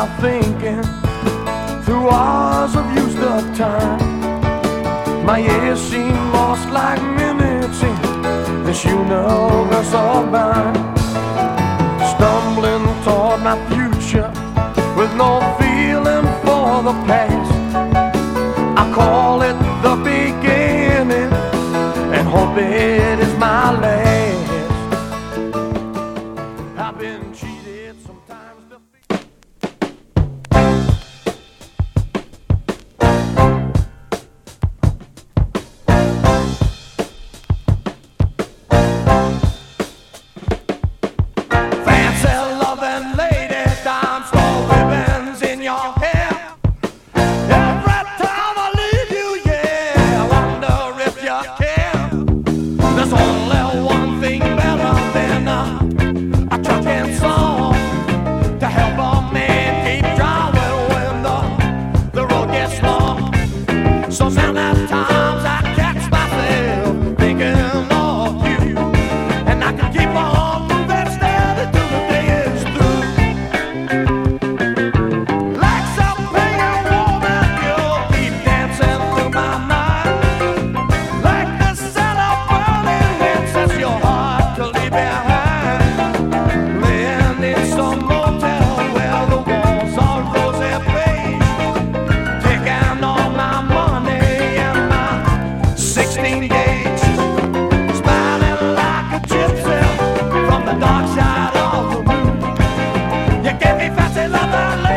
out thinking through hours of used up time. My years seem lost like minutes in this universe of mine. Stumbling toward my future with no feeling for the past. I call it the beginning and hope it is my last. I've been cheated sometimes. Fancy loving lady, dime store ribbons in your hair. Every time I leave you, yeah, I wonder if you care. There's only one thing better than a trucking song to help a man keep driving when the road gets long. So sometimes I catch myself thinking of you, and I can keep on moving steady till the day is through. Like some pagan woman, you'll keep dancing through my mind. Like the set of burning incense, your heart to leave behind. Laying in some motel where the walls are rosy beige, taking all my money and my 16 gauge, smiling like a gypsy from the dark side of the moon. You gave me fancy love and